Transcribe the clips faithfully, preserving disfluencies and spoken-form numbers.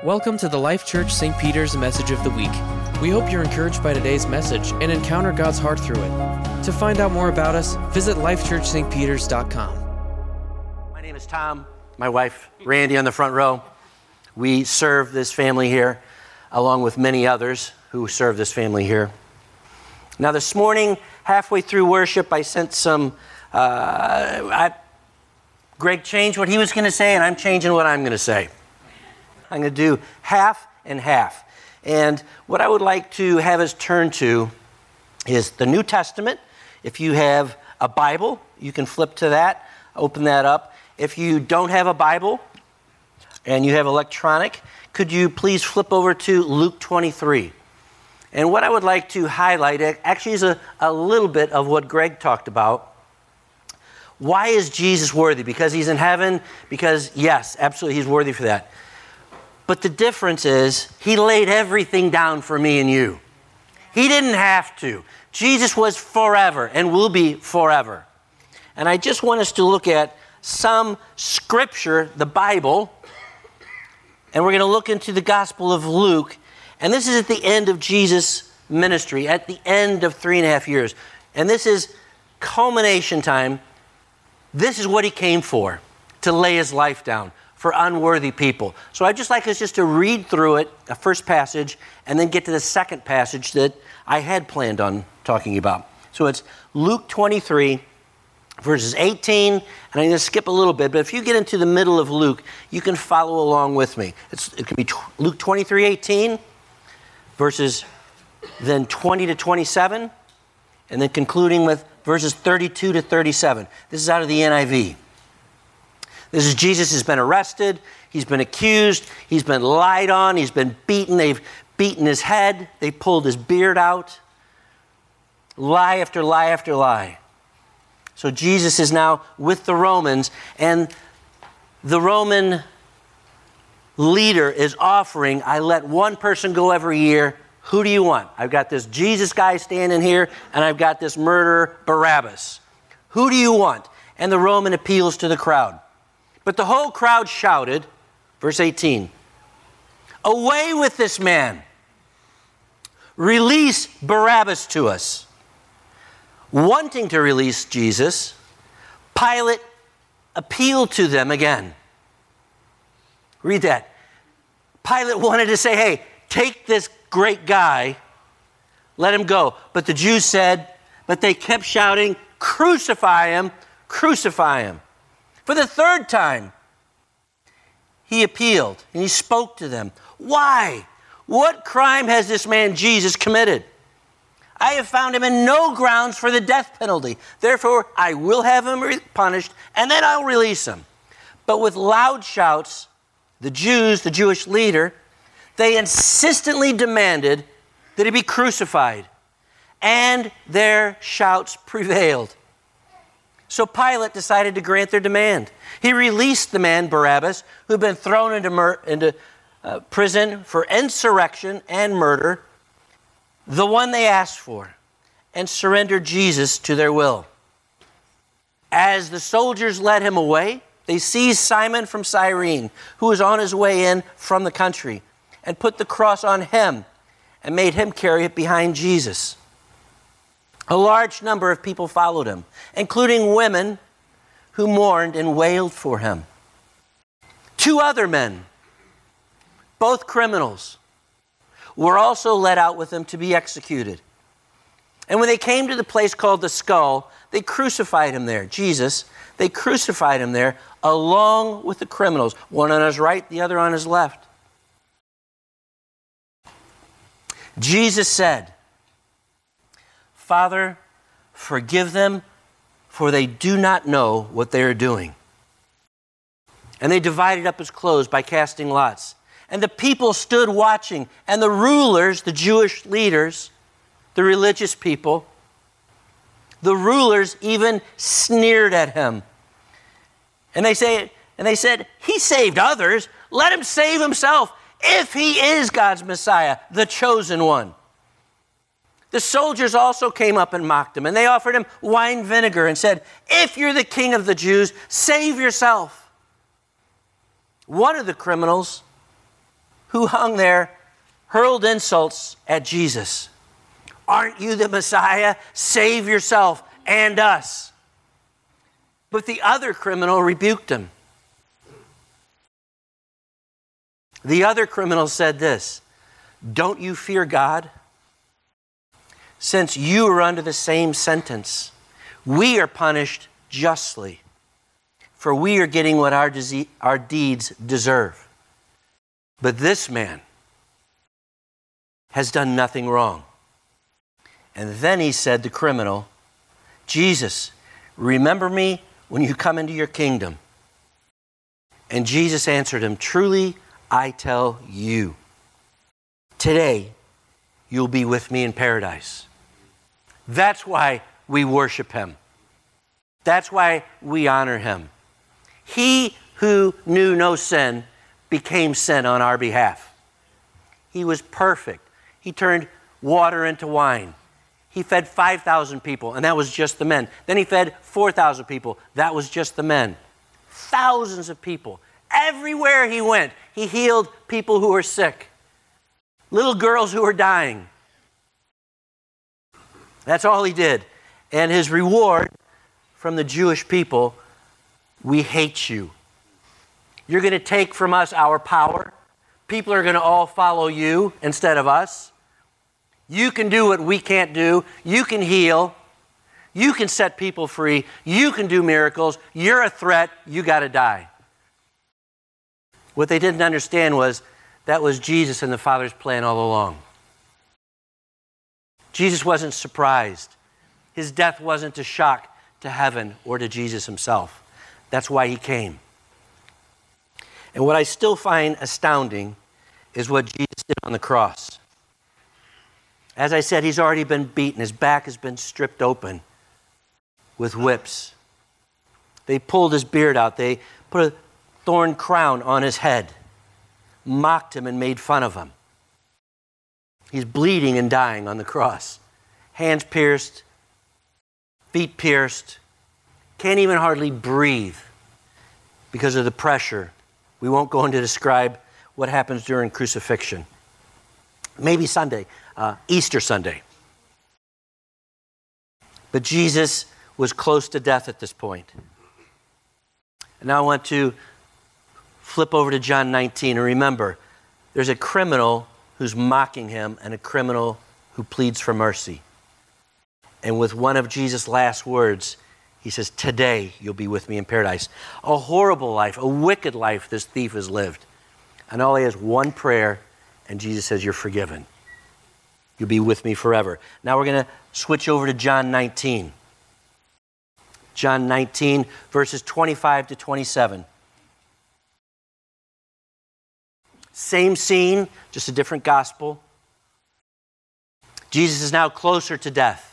Welcome to the Life Church Saint Peter's Message of the Week. We hope you're encouraged by today's message and encounter God's heart through it. To find out more about us, visit life church st peters dot com. My name is Tom. My wife, Randy, on the front row. We serve this family here, along with many others who serve this family here. Now, this morning, halfway through worship, I sent some... Uh, I, Greg changed what he was going to say, and I'm changing what I'm going to say. I'm going to do half and half. And what I would like to have us turn to is the New Testament. If you have a Bible, you can flip to that, open that up. If you don't have a Bible and you have electronic, could you please flip over to Luke twenty-three? And what I would like to highlight actually is a, a little bit of what Greg talked about. Why is Jesus worthy? Because he's in heaven? Because, yes, absolutely, he's worthy for that. But the difference is, he laid everything down for me and you. He didn't have to. Jesus was forever and will be forever. And I just want us to look at some scripture, the Bible, and we're going to look into the Gospel of Luke. And this is at the end of Jesus' ministry, at the end of three and a half years. And this is culmination time. This is what he came for, to lay his life down for unworthy people. So I'd just like us just to read through it, a first passage, and then get to the second passage that I had planned on talking about. So it's Luke twenty-three, verses eighteen, and I'm going to skip a little bit, but if you get into the middle of Luke, you can follow along with me. It's, it can be Luke twenty-three, eighteen, verses then twenty to twenty-seven, and then concluding with verses thirty-two to thirty-seven. This is out of the N I V. This is Jesus has been arrested, he's been accused, he's been lied on, he's been beaten, they've beaten his head, they pulled his beard out. Lie after lie after lie. So Jesus is now with the Romans, and the Roman leader is offering, I let one person go every year. Who do you want? I've got this Jesus guy standing here, and I've got this murderer, Barabbas. Who do you want? And the Roman appeals to the crowd. But the whole crowd shouted, verse eighteen, away with this man. Release Barabbas to us. Wanting to release Jesus, Pilate appealed to them again. Read that. Pilate wanted to say, hey, take this great guy, let him go. But the Jews said, but they kept shouting, crucify him, crucify him. For the third time, he appealed and he spoke to them. Why? What crime has this man Jesus committed? I have found him in no grounds for the death penalty. Therefore, I will have him re- punished and then I'll release him. But with loud shouts, the Jews, the Jewish leader, they insistently demanded that he be crucified. And their shouts prevailed. So Pilate decided to grant their demand. He released the man, Barabbas, who had been thrown into, mur- into uh, prison for insurrection and murder, the one they asked for, and surrendered Jesus to their will. As the soldiers led him away, they seized Simon from Cyrene, who was on his way in from the country, and put the cross on him and made him carry it behind Jesus. A large number of people followed him, including women who mourned and wailed for him. Two other men, both criminals, were also led out with him to be executed. And when they came to the place called the Skull, they crucified him there, Jesus. They crucified him there along with the criminals, one on his right, the other on his left. Jesus said, Father, forgive them, for they do not know what they are doing. And they divided up his clothes by casting lots. And the people stood watching, and the rulers, the Jewish leaders, the religious people, the rulers even sneered at him. And they say, and they said, he saved others, let him save himself, if he is God's Messiah, the chosen one. The soldiers also came up and mocked him, and they offered him wine vinegar and said, if you're the king of the Jews, save yourself. One of the criminals who hung there hurled insults at Jesus. Aren't you the Messiah? Save yourself and us. But the other criminal rebuked him. The other criminal said this, don't you fear God? Since you are under the same sentence, we are punished justly, for we are getting what our, dise- our deeds deserve. But this man has done nothing wrong. And then he said to the criminal, Jesus, remember me when you come into your kingdom. And Jesus answered him, truly, I tell you, today you'll be with me in paradise. That's why we worship him. That's why we honor him. He who knew no sin became sin on our behalf. He was perfect. He turned water into wine. He fed five thousand people, and that was just the men. Then he fed four thousand people. That was just the men. Thousands of people. Everywhere he went, he healed people who were sick. Little girls who were dying. That's all he did. And his reward from the Jewish people, we hate you. You're going to take from us our power. People are going to all follow you instead of us. You can do what we can't do. You can heal. You can set people free. You can do miracles. You're a threat. You got to die. What they didn't understand was that was Jesus and the Father's plan all along. Jesus wasn't surprised. His death wasn't a shock to heaven or to Jesus himself. That's why he came. And what I still find astounding is what Jesus did on the cross. As I said, he's already been beaten. His back has been stripped open with whips. They pulled his beard out. They put a thorn crown on his head, mocked him and made fun of him. He's bleeding and dying on the cross. Hands pierced, feet pierced, can't even hardly breathe because of the pressure. We won't go into describe what happens during crucifixion. Maybe Sunday, uh, Easter Sunday. But Jesus was close to death at this point. And now I want to flip over to John nineteen. And remember, there's a criminal who's mocking him and a criminal who pleads for mercy. And with one of Jesus' last words, he says, today you'll be with me in paradise. A horrible life, a wicked life this thief has lived. And all he has one prayer, and Jesus says, you're forgiven. You'll be with me forever. Now we're going to switch over to John nineteen. John nineteen, verses twenty-five to twenty-seven. Same scene, just a different gospel. Jesus is now closer to death.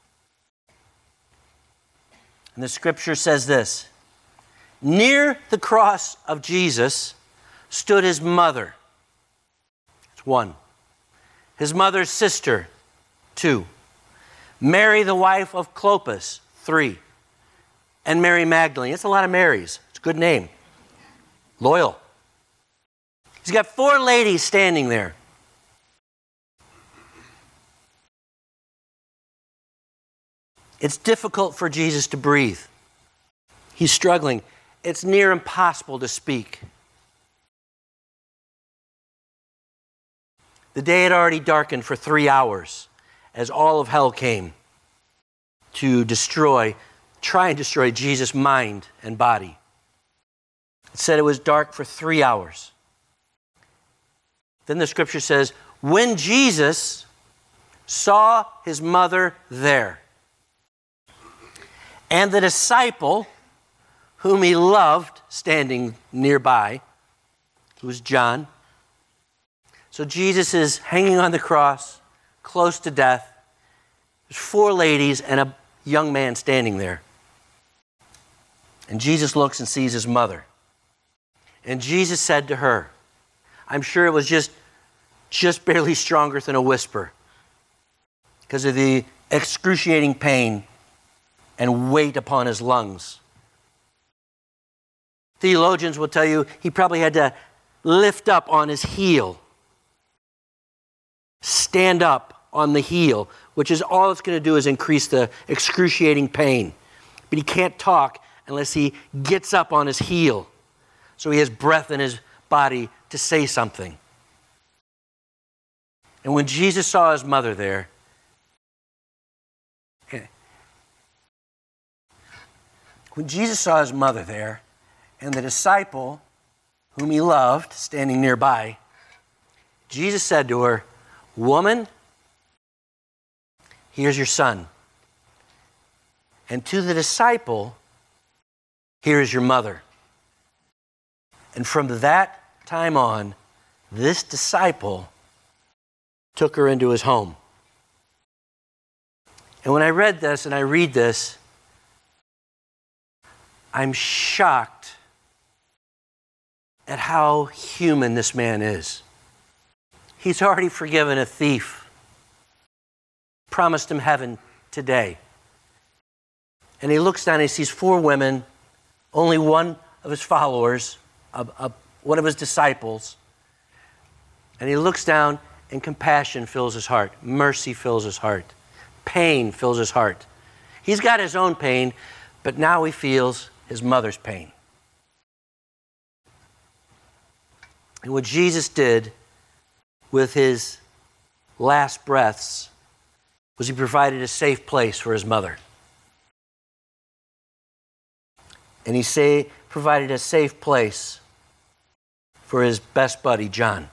And the scripture says this, near the cross of Jesus stood his mother. It's one. His mother's sister, two. Mary, the wife of Clopas, three. And Mary Magdalene. It's a lot of Marys. It's a good name. Loyal. He's got four ladies standing there. It's difficult for Jesus to breathe. He's struggling. It's near impossible to speak. The day had already darkened for three hours as all of hell came to destroy, try and destroy Jesus' mind and body. It said it was dark for three hours. Then the scripture says, when Jesus saw his mother there, and the disciple whom he loved standing nearby, who was John. So Jesus is hanging on the cross, close to death. There's four ladies and a young man standing there. And Jesus looks and sees his mother. And Jesus said to her, I'm sure it was just, just barely stronger than a whisper because of the excruciating pain and weight upon his lungs. Theologians will tell you he probably had to lift up on his heel stand up on the heel, which is all it's going to do is increase the excruciating pain. But he can't talk unless he gets up on his heel, so he has breath in his body to say something. And when Jesus saw his mother there, okay, when Jesus saw his mother there, and the disciple whom he loved standing nearby, Jesus said to her, "Woman, here's your son." And to the disciple, "Here is your mother." And from that time on, this disciple took her into his home. And when I read this and I read this, I'm shocked at how human this man is. He's already forgiven a thief, promised him heaven today. And he looks down and he sees four women, only one of his followers, a, a, one of his disciples. And he looks down and compassion fills his heart. Mercy fills his heart. Pain fills his heart. He's got his own pain, but now he feels his mother's pain. And what Jesus did with his last breaths was he provided a safe place for his mother. And he say, provided a safe place for his best buddy, John.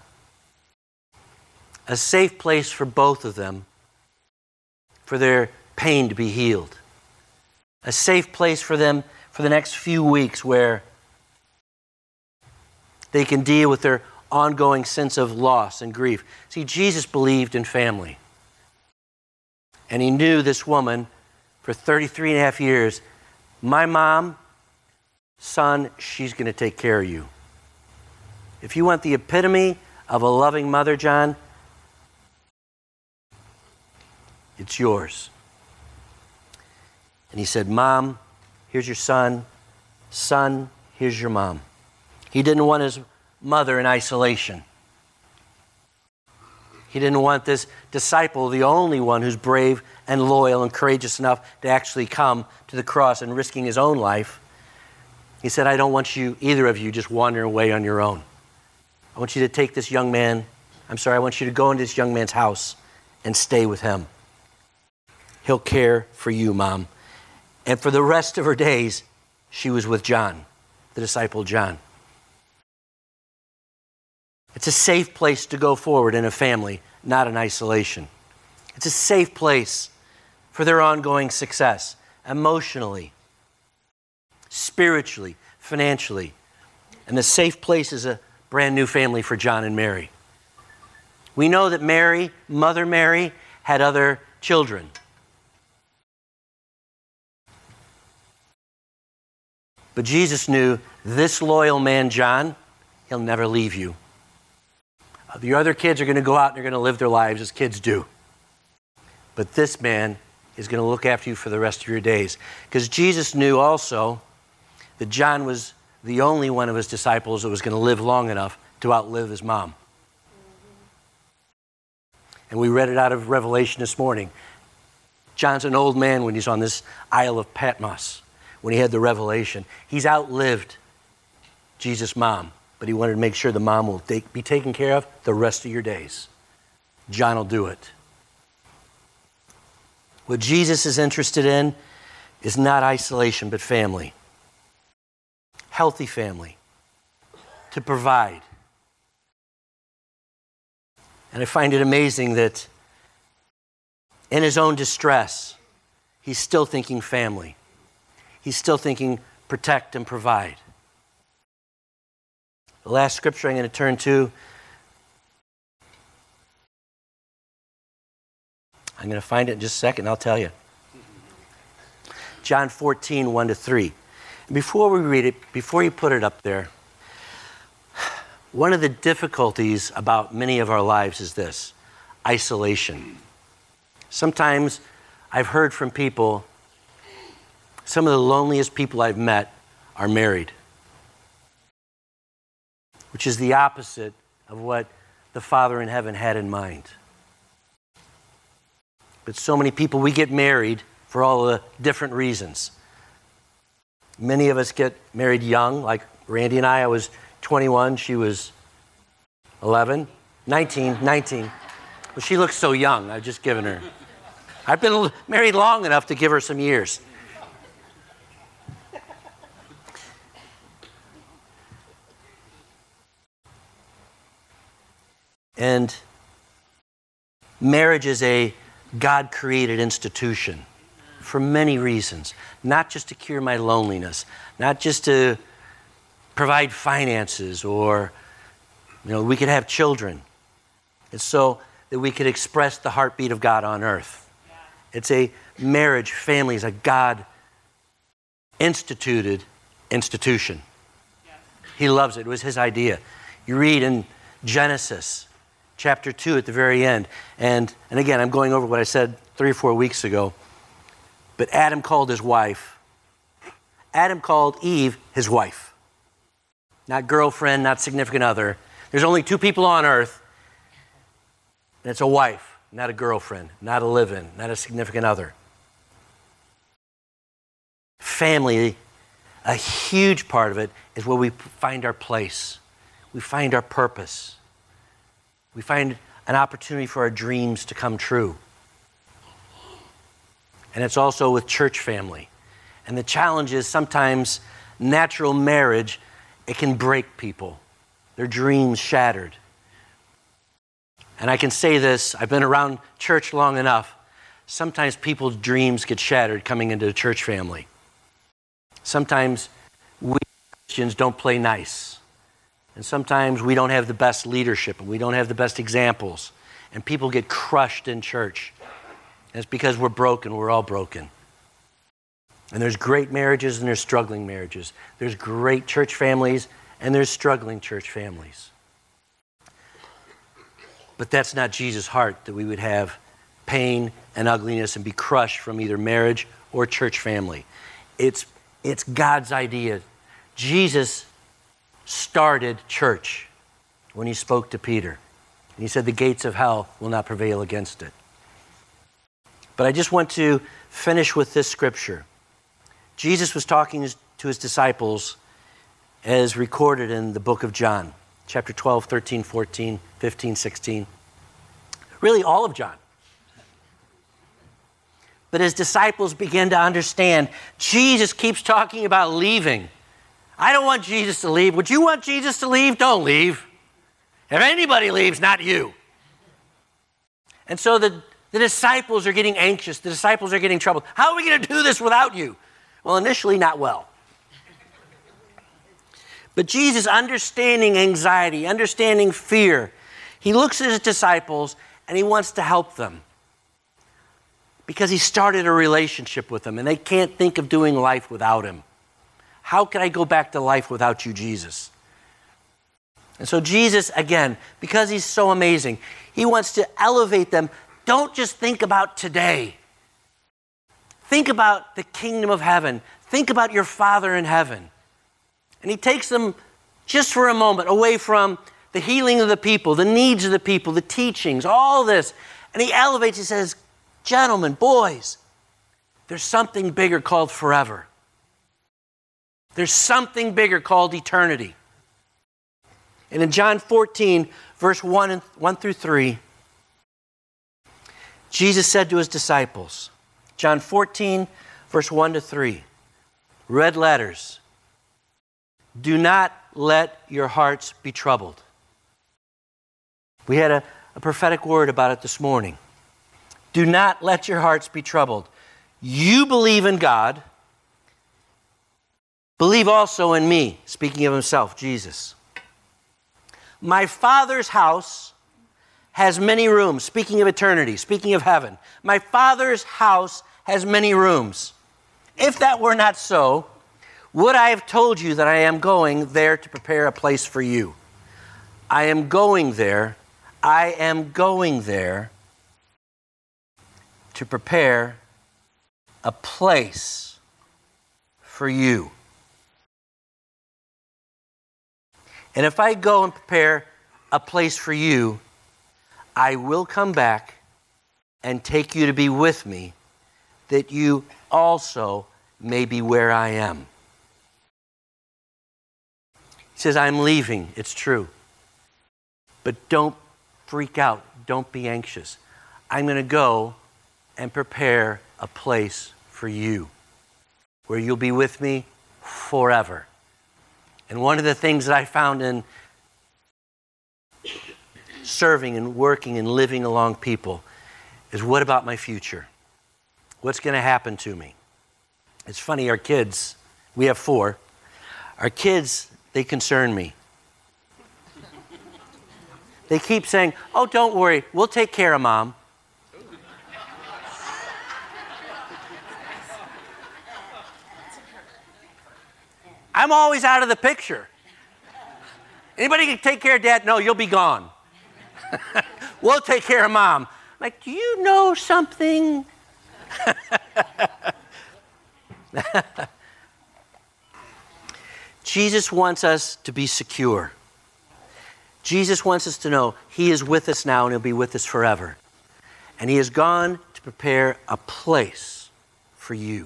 A safe place for both of them, for their pain to be healed. A safe place for them for the next few weeks where they can deal with their ongoing sense of loss and grief. See, Jesus believed in family. And he knew this woman for thirty-three and a half years. My mom, son, she's going to take care of you. If you want the epitome of a loving mother, John, it's yours. And he said, Mom, here's your son. Son, here's your mom. He didn't want his mother in isolation. He didn't want this disciple, the only one who's brave and loyal and courageous enough to actually come to the cross and risking his own life. He said, I don't want you, either of you, just wandering away on your own. I want you to take this young man, I'm sorry, I want you to go into this young man's house and stay with him. He'll care for you, Mom. And for the rest of her days, she was with John, the disciple John. It's a safe place to go forward in a family, not in isolation. It's a safe place for their ongoing success, emotionally, spiritually, financially. And the safe place is a brand new family for John and Mary. We know that Mary, Mother Mary, had other children. But Jesus knew this loyal man, John, he'll never leave you. The other kids are going to go out and they're going to live their lives as kids do. But this man is going to look after you for the rest of your days. Because Jesus knew also that John was the only one of his disciples that was going to live long enough to outlive his mom. And we read it out of Revelation this morning. John's an old man when he's on this Isle of Patmos, when he had the revelation. He's outlived Jesus' mom, but he wanted to make sure the mom will take, be taken care of the rest of your days. John will do it. What Jesus is interested in is not isolation, but family. Healthy family to provide. And I find it amazing that in his own distress, he's still thinking family. He's still thinking protect and provide. The last scripture I'm going to turn to, I'm going to find it in just a second, I'll tell you. John fourteen, one to three. Before we read it, before you put it up there, one of the difficulties about many of our lives is this: isolation. Sometimes I've heard from people, some of the loneliest people I've met are married, which is the opposite of what the Father in heaven had in mind. But so many people, we get married for all the different reasons. Many of us get married young, like Randy and I. I was twenty-one, she was eleven, nineteen, nineteen. Well, she looks so young, I've just given her. I've been married long enough to give her some years. And marriage is a God-created institution for many reasons. Not just to cure my loneliness, not just to provide finances or, you know, we could have children. It's so that we could express the heartbeat of God on earth. It's a marriage, family is a God-instituted institution. He loves it. It was his idea. You read in Genesis chapter two at the very end. And, and again, I'm going over what I said three or four weeks ago. But Adam called his wife. Adam called Eve his wife. Not girlfriend, not significant other. There's only two people on earth. And it's a wife, not a girlfriend, not a live-in, not a significant other. Family, a huge part of it is where we find our place. We find our purpose. We find an opportunity for our dreams to come true. And it's also with church family. And the challenge is sometimes natural marriage, it can break people. Their dreams shattered. And I can say this, I've been around church long enough. Sometimes people's dreams get shattered coming into a church family. Sometimes we Christians don't play nice. And sometimes we don't have the best leadership and we don't have the best examples. And people get crushed in church. And it's because we're broken. We're all broken. And there's great marriages and there's struggling marriages. There's great church families and there's struggling church families. But that's not Jesus' heart, that we would have pain and ugliness and be crushed from either marriage or church family. It's, it's God's idea. Jesus started church when he spoke to Peter. And he said the gates of hell will not prevail against it. But I just want to finish with this scripture. Jesus was talking to his disciples as recorded in the book of John, chapter twelve, thirteen, fourteen, fifteen, sixteen. Really all of John. But his disciples began to understand, Jesus keeps talking about leaving. I don't want Jesus to leave. Would you want Jesus to leave? Don't leave. If anybody leaves, not you. And so the, the disciples are getting anxious. The disciples are getting troubled. How are we going to do this without you? Well, initially, not well. But Jesus, understanding anxiety, understanding fear, he looks at his disciples and he wants to help them. Because he started a relationship with them and they can't think of doing life without him. How can I go back to life without you, Jesus? And so Jesus, again, because he's so amazing, he wants to elevate them. Don't just think about today. Think about the kingdom of heaven. Think about your Father in heaven. And he takes them just for a moment away from the healing of the people, the needs of the people, the teachings, all this. And he elevates, he says, gentlemen, boys, there's something bigger called forever. There's something bigger called eternity. And in John fourteen, verse one, and one through three, Jesus said to his disciples, John fourteen, verse one to three, red letters, do not let your hearts be troubled. We had a, a prophetic word about it this morning. Do not let your hearts be troubled. You believe in God. Believe also in me, speaking of himself, Jesus. My Father's house has many rooms, speaking of eternity, speaking of heaven. My Father's house has many rooms. If that were not so, would I have told you that I am going there to prepare a place for you? I am going there, I am going there to prepare a place for you. And if I go and prepare a place for you, I will come back and take you to be with me, that you also may be where I am. He says, I'm leaving. It's true. But don't freak out. Don't be anxious. I'm going to go and prepare a place for you where you'll be with me forever. And one of the things that I found in serving and working and living along people is, what about my future? What's going to happen to me? It's funny, our kids, we have four. Our kids, they concern me. They keep saying, oh, don't worry, we'll take care of Mom. I'm always out of the picture. Anybody can take care of Dad? No, you'll be gone. We'll take care of Mom. I'm like, do you know something? Jesus wants us to be secure. Jesus wants us to know he is with us now and he'll be with us forever. And he has gone to prepare a place for you.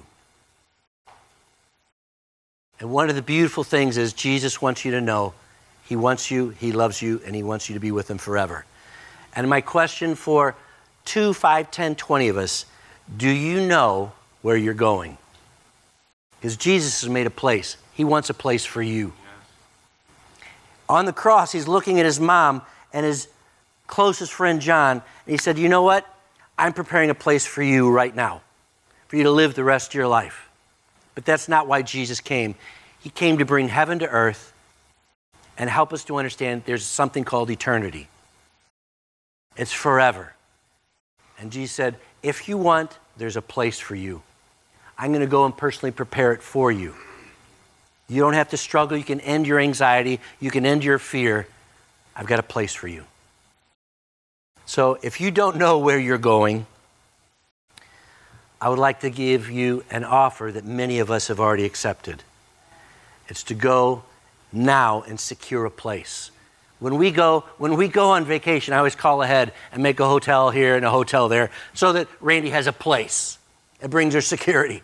And one of the beautiful things is Jesus wants you to know he wants you, he loves you, and he wants you to be with him forever. And my question for two, five, ten, twenty of us, do you know where you're going? Because Jesus has made a place. He wants a place for you. On the cross, he's looking at his mom and his closest friend, John, and he said, you know what? I'm preparing a place for you right now, for you to live the rest of your life. But that's not why Jesus came. He came to bring heaven to earth and help us to understand there's something called eternity. It's forever. And Jesus said, if you want, there's a place for you. I'm going to go and personally prepare it for you. You don't have to struggle. You can end your anxiety. You can end your fear. I've got a place for you. So if you don't know where you're going, I would like to give you an offer that many of us have already accepted. It's to go now and secure a place. When we go, when we go on vacation, I always call ahead and make a hotel here and a hotel there so that Randy has a place. It brings her security.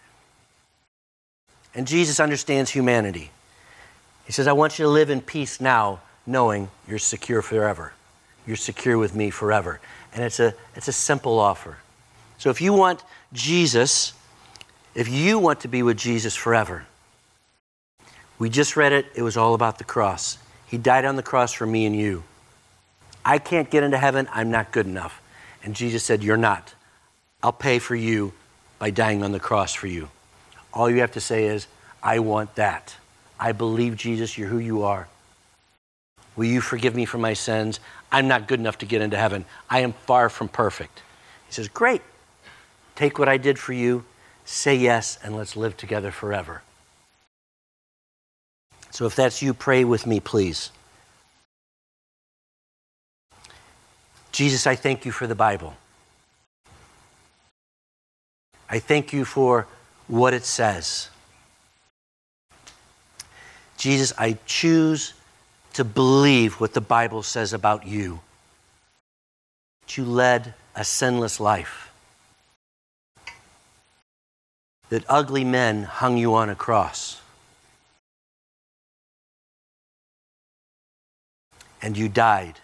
And Jesus understands humanity. He says, I want you to live in peace now, knowing you're secure forever. You're secure with me forever. And it's a, it's a simple offer. So if you want Jesus, if you want to be with Jesus forever, we just read it, it was all about the cross. He died on the cross for me and you. I can't get into heaven, I'm not good enough. And Jesus said, you're not. I'll pay for you by dying on the cross for you. All you have to say is, I want that. I believe, Jesus, you're who you are. Will you forgive me for my sins? I'm not good enough to get into heaven. I am far from perfect. He says, great. Take what I did for you, say yes, and let's live together forever. So if that's you, pray with me, please. Jesus, I thank you for the Bible. I thank you for what it says. Jesus, I choose to believe what the Bible says about you. That you led a sinless life. That ugly men hung you on a cross. And you died.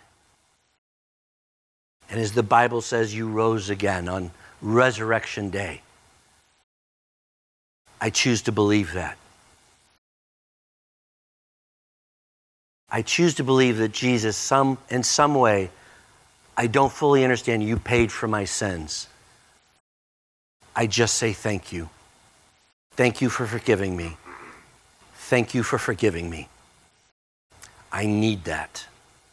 And as the Bible says, you rose again on Resurrection Day. I choose to believe that. I choose to believe that Jesus, some, in some way, I don't fully understand, you paid for my sins. I just say thank you. Thank you for forgiving me. Thank you for forgiving me. I need that.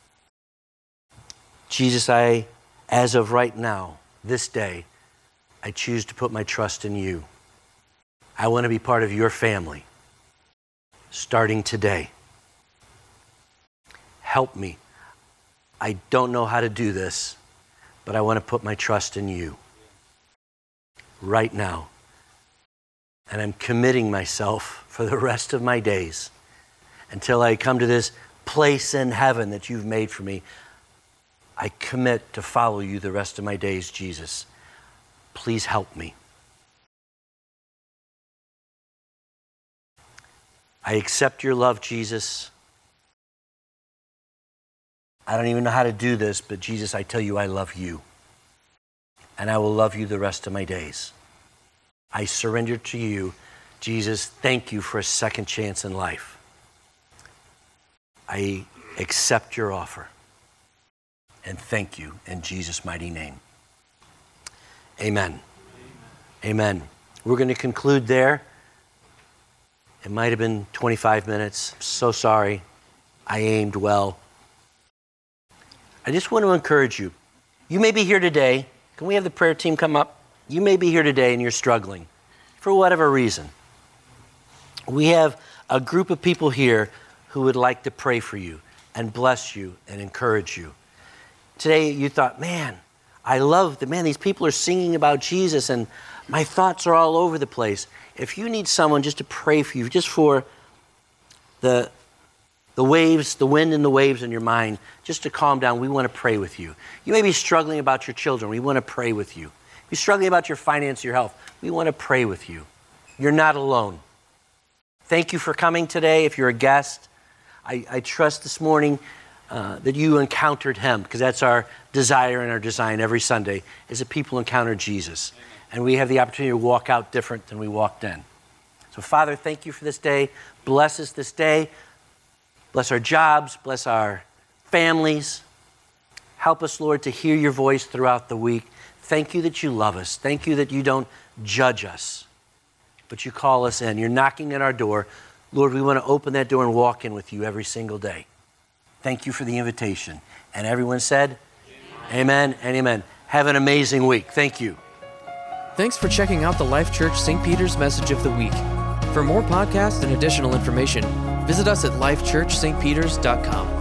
Jesus, I, as of right now, this day, I choose to put my trust in you. I want to be part of your family, starting today. Help me. I don't know how to do this, but I want to put my trust in you right now. And I'm committing myself for the rest of my days until I come to this place in heaven that you've made for me. I commit to follow you the rest of my days, Jesus. Please help me. I accept your love, Jesus. I don't even know how to do this, but Jesus, I tell you I love you. And I will love you the rest of my days. I surrender to you. Jesus, thank you for a second chance in life. I accept your offer. And thank you in Jesus' mighty name. Amen. Amen. Amen. We're going to conclude there. It might have been twenty-five minutes. I'm so sorry. I aimed well. I just want to encourage you. You may be here today. Can we have the prayer team come up? You may be here today and you're struggling for whatever reason. We have a group of people here who would like to pray for you and bless you and encourage you. Today you thought, man, I love that, man, these people are singing about Jesus and my thoughts are all over the place. If you need someone just to pray for you, just for the, the waves, the wind and the waves in your mind, just to calm down, we want to pray with you. You may be struggling about your children. We want to pray with you. If you're struggling about your finance, your health, we want to pray with you. You're not alone. Thank you for coming today. If you're a guest, I, I trust this morning uh, that you encountered him, because that's our desire and our design every Sunday, is that people encounter Jesus. Amen. And we have the opportunity to walk out different than we walked in. So, Father, thank you for this day. Bless us this day. Bless our jobs. Bless our families. Help us, Lord, to hear your voice throughout the week. Thank you that you love us. Thank you that you don't judge us, but you call us in. You're knocking at our door. Lord, we want to open that door and walk in with you every single day. Thank you for the invitation. And everyone said, amen, amen and amen. Have an amazing week. Thank you. Thanks for checking out the Life Church Saint Peter's Message of the Week. For more podcasts and additional information, visit us at life church st peters dot com.